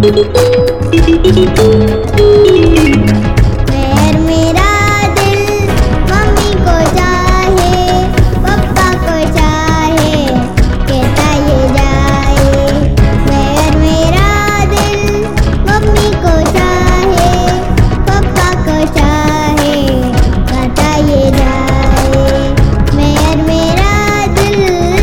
मेरा दिल मम्मी को चाहे, पापा को चाहे, कहता ये जाए। मेरा दिल मम्मी को चाहे, पापा को चाहे, कहता ये जाए। मेरा दिल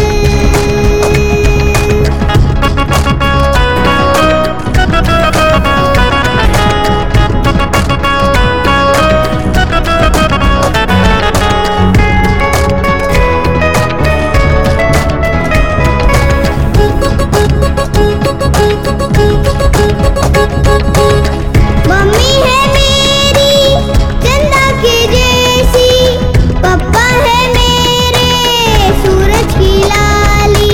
मम्मी है मेरी चंदा की जैसी, पापा है मेरे सूरज की लाली।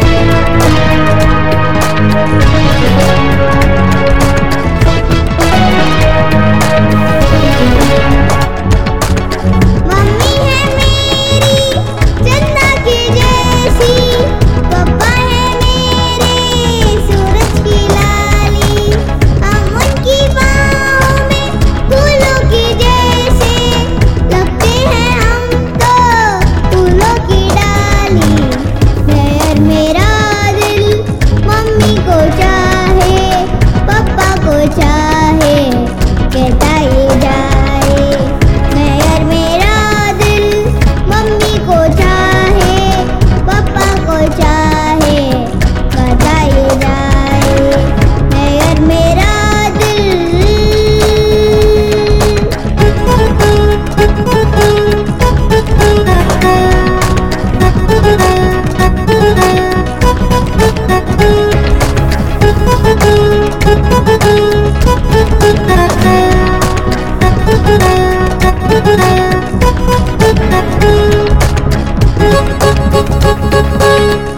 मम्मी है मेरी चंदा की जैसी, पापा है मेरे सूरज की लाली। हम उनकी बाहों में फूलों की जैसे, लगते हैं हम तो फूलों की डाली। मेरा दिल मम्मी को चाहे, पापा को चाहे, कहता ये जाए। मेरा दिल मम्मी को चाहे, पापा को चाहे, कहता ये जाए। मेरा दिल Thank you.